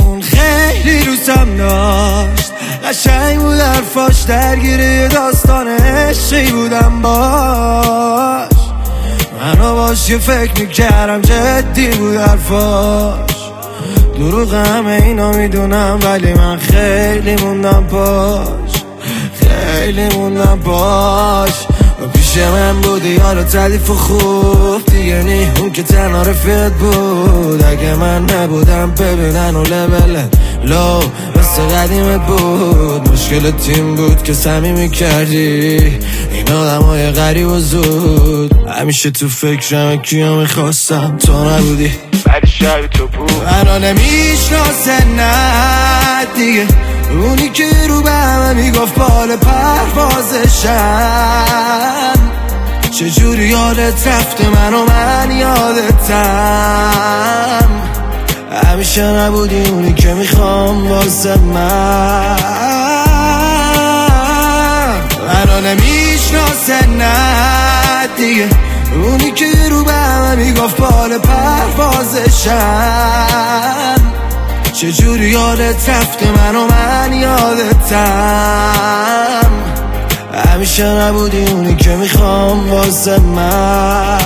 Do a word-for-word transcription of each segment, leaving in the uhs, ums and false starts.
اون خیلی دوستم داشت، قشنگ بود حرفاش، درگیری داستان عشقی بودم باش. منو باش یه فکر میکردم جدی بود حرفاش، دروغ همه اینا میدونم ولی من خیلی موندم پاش، خیلی موندم پاش. و پیش من بودی یارو تعلیف و خوب دیگه نی، اون که تنها رفیقت بود. اگه من نبودم ببینن و لبل لو مثل قدیمت بود. مشکل تیم بود که صمیمی کردی این آدم های غریب و زود. همیشه تو فکرم کیا میخواستم تو نبودی ولی شب تو بود. منو نمیشناسه نه دیگه، اونی که رو به همه میگفت بال پروازشم. چجوری یادت رفته منو من یادتم. همیشه نبودی اونی که میخوام واسه من. منو نمیشناسه نه دیگه، اونی که رو به همه میگفت بال پروازشم. چجوری یادت رفته منو من یادتم. همیشه نبودی اونی که میخوام واسه من.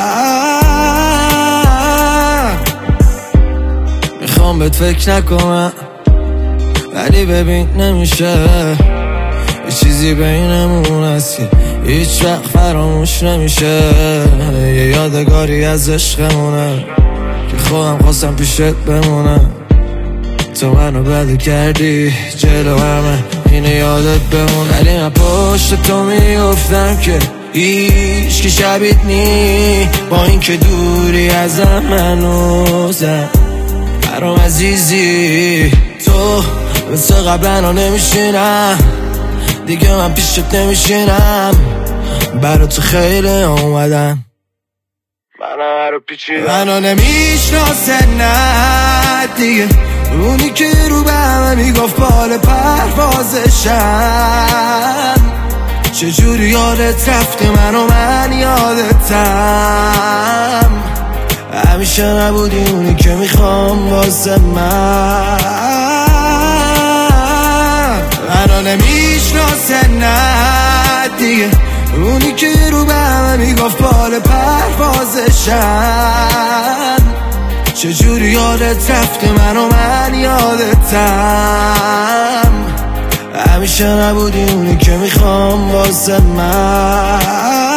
میخوام بهت فکر نکنم ولی ببین نمیشه، یه چیزی بینمون هست که هیچ وقت فراموش نمیشه. یه یادگاری از عشقمونه که خودم خواستم پیشت بمونم. تو منو بده کردی جلو همه اینه یادت بمون. ولی من پشت تو میگفتم که هیچ که شبیت نی، با این که دوری ازم منوزم. برام عزیزی تو مثل قبلا نمیشینم دیگه، من پیشت نمیشینم. برا تو خیلی اومدم منو رو پیچیدم. منو نمیشناسه نه دیگه، اونی که رو به همه میگفت بال پروازشم. چجوری یادت رفته منو من یادتم. همیشه نبودی اونی که میخوام واسه من. منو نمیشناسه نه دیگه، اونی که رو به همه میگفت بال پروازشم. چجوری یادت رفته منو من یادتم. همیشه نبودی اونی که میخوام واسه من.